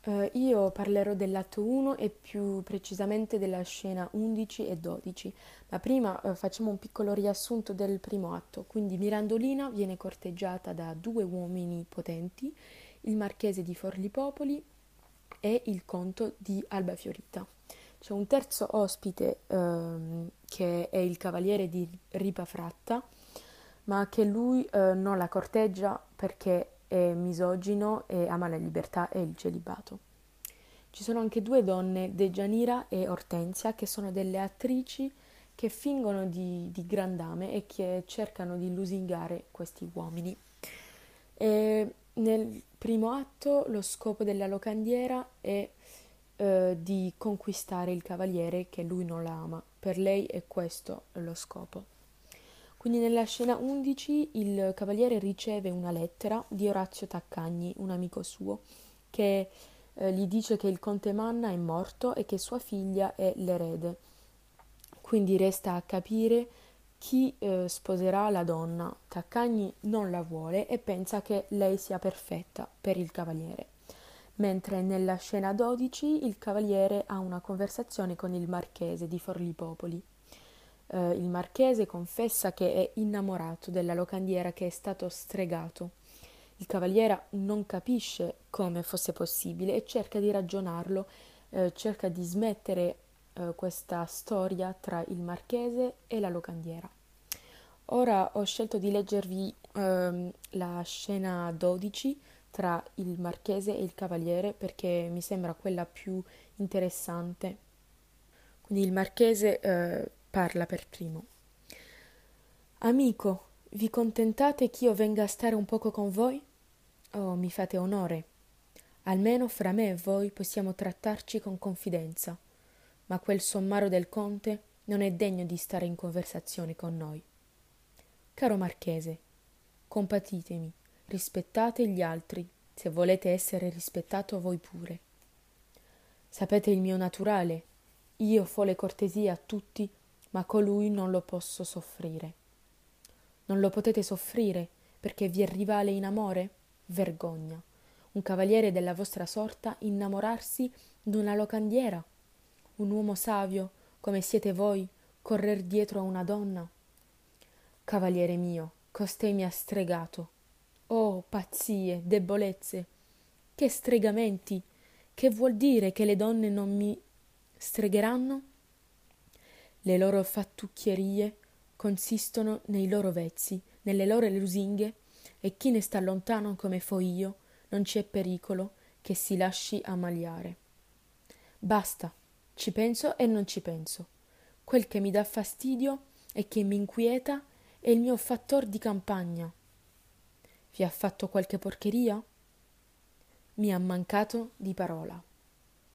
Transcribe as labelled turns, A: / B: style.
A: Io parlerò dell'atto 1 e più precisamente della scena 11 e 12, ma prima facciamo un piccolo riassunto del primo atto. Quindi Mirandolina viene corteggiata da due uomini potenti, il marchese di Forlipopoli e il conte di Albafiorita. C'è un terzo ospite che è il cavaliere di Ripafratta, ma che lui non la corteggia perché è misogino e ama la libertà e il celibato. Ci sono anche due donne, Deianira e Ortensia, che sono delle attrici che fingono di grandame e che cercano di lusingare questi uomini. E nel primo atto lo scopo della locandiera è di conquistare il cavaliere che lui non la ama. Per lei è questo lo scopo. Quindi nella scena 11 il cavaliere riceve una lettera di Orazio Taccagni, un amico suo, che gli dice che il conte Manna è morto e che sua figlia è l'erede. Quindi resta a capire chi sposerà la donna. Taccagni non la vuole e pensa che lei sia perfetta per il cavaliere. Mentre nella scena 12 il cavaliere ha una conversazione con il marchese di Forlipopoli. Il marchese confessa che è innamorato della locandiera che è stato stregato. Il cavaliere non capisce come fosse possibile e cerca di ragionarlo, cerca di smettere questa storia tra il marchese e la locandiera. Ora ho scelto di leggervi la scena 12 tra il marchese e il cavaliere perché mi sembra quella più interessante. Quindi il marchese parla per primo. Amico, vi contentate che io venga a stare un poco con voi? Oh, mi fate onore. Almeno fra me e voi possiamo trattarci con confidenza, ma quel sommaro del conte non è degno di stare in conversazione con noi. Caro marchese, compatitemi, rispettate gli altri, se volete essere rispettato voi pure. Sapete il mio naturale, io fo le cortesie a tutti, ma colui non lo posso soffrire. Non lo potete soffrire perché vi è rivale in amore? Vergogna. Un cavaliere della vostra sorta innamorarsi d'una locandiera? Un uomo savio, come siete voi, correr dietro a una donna? Cavaliere mio, costei mi ha stregato. Oh, pazzie, debolezze! Che stregamenti! Che vuol dire che le donne non mi stregheranno? Le loro fattucchierie consistono nei loro vezzi, nelle loro lusinghe, e chi ne sta lontano come fo io, non c'è pericolo che si lasci ammaliare. Basta, ci penso e non ci penso. Quel che mi dà fastidio e che mi inquieta è il mio fattor di campagna. Vi ha fatto qualche porcheria? Mi ha mancato di parola.